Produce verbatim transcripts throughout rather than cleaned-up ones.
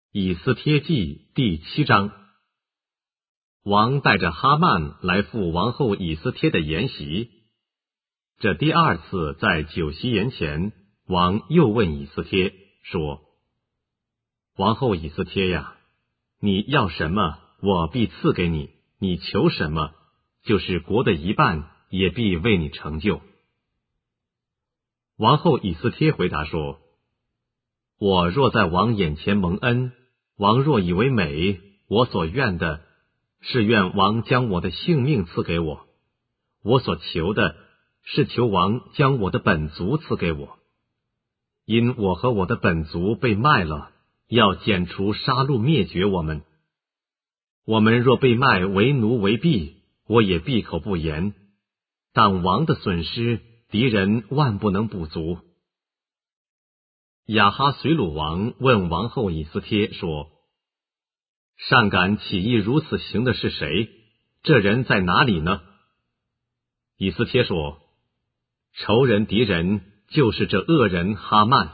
以斯帖记第七章。王带着哈曼来赴王后以斯帖的筵席。这第二次在酒席筵前，王又问以斯帖说：王后以斯帖呀，你要什么，我必赐给你；你求什么，就是国的一半，也必为你成就。王后以斯帖回答说：我若在王眼前蒙恩，王若以为美，我所愿的是愿王将我的性命赐给我，我所求的是求王将我的本族赐给我。因我和我的本族被卖了，要剪除杀戮灭绝我们。我们若被卖为奴为婢，我也闭口不言。但王的损失，敌人万不能补足。亚哈随鲁王问王后以斯帖说：尚敢起意如此行的是谁？这人在哪里呢？以斯帖说：仇人敌人就是这恶人哈曼。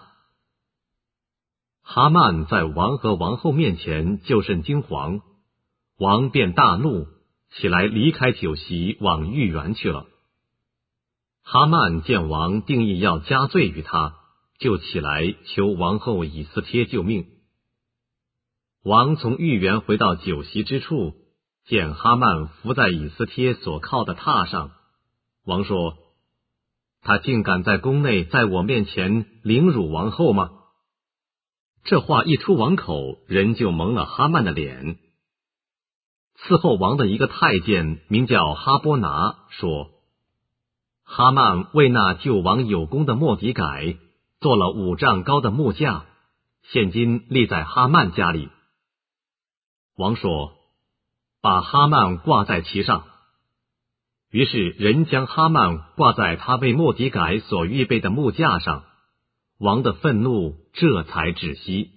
哈曼在王和王后面前就甚惊惶，王便大怒，起来离开酒席，往御园去了。哈曼见王定义要加罪于他，就起来求王后以斯帖救命。王从御园回到酒席之处，见哈曼伏在以斯帖所靠的榻上。王说：他竟敢在宫内在我面前凌辱王后吗？这话一出王口，人就蒙了哈曼的脸。伺候王的一个太监名叫哈波拿说：哈曼为那救王有功的末底改做了五丈高的木架，现今立在哈曼家里。王说：把哈曼挂在其上。于是人将哈曼挂在他为末底改所预备的木架上，王的愤怒这才止息。